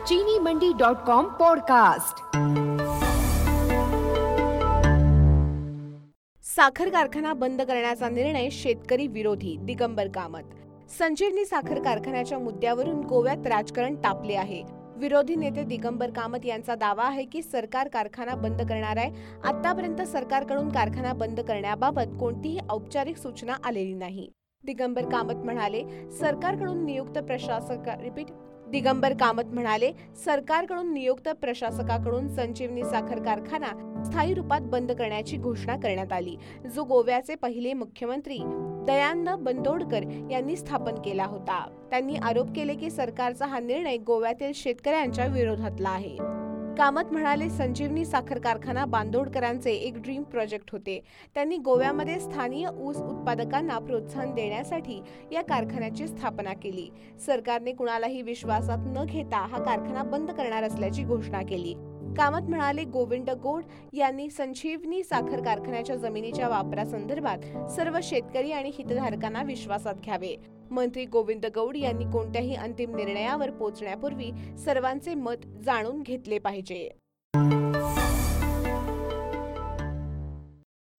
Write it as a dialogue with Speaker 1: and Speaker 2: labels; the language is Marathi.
Speaker 1: चीनीमंडी.com पॉडकास्ट।
Speaker 2: साखर कारखाना बंद करण्याचा निर्णय शेतकरी विरोधी, दिगंबर कामत। संजीवनी साखर कारखान्याच्या मुद्द्यावरून गोव्यात राजकारण तापले आहे। विरोधी नेते दिगंबर कामत यांचा दावा आहे की सरकार कारखाना बंद करणार आहे। आतापर्यंत सरकारकडून कारखाना बंद करण्याबाबत कोणतीही औपचारिक सूचना आलेली नाही। दिगंबर कामत म्हणाले, सरकारकडून नियुक्त प्रशासकाकडून संजीवनी साखर कारखाना स्थायी रूपात बंद करण्याची घोषणा करण्यात आली, जो गोव्याचे पहिले मुख्यमंत्री दयानंद बंदोडकर यांनी स्थापन केला होता। त्यांनी आरोप केले की सरकारचा हा निर्णय गोव्यातील शेतकऱ्यांच्या विरोधातला आहे। कामत म्हणाले, संजीवनी साखर कारखाना बांदोडकरांचे एक ड्रीम प्रोजेक्ट होते। त्यांनी गोव्यामध्ये स्थानिक ऊस उत्पादकांना प्रोत्साहन देण्यासाठी या कारखान्याची स्थापना केली। सरकारने कुणालाही विश्वासात न घेता हा कारखाना बंद करणार असल्याची घोषणा केली। कामत म्हणाले, गोविंद गौड यांनी संजीवनी साखर कारखान्याच्या जमिनीच्या वापरासंदर्भात सर्व शेतकरी आणि हितधारकांना विश्वासात घ्यावे। मंत्री गोविंद गौड यांनी कोणत्याही अंतिम निर्णयावर पोहोचण्यापूर्वी सर्वांचे मत जाणून घेतले पाहिजे।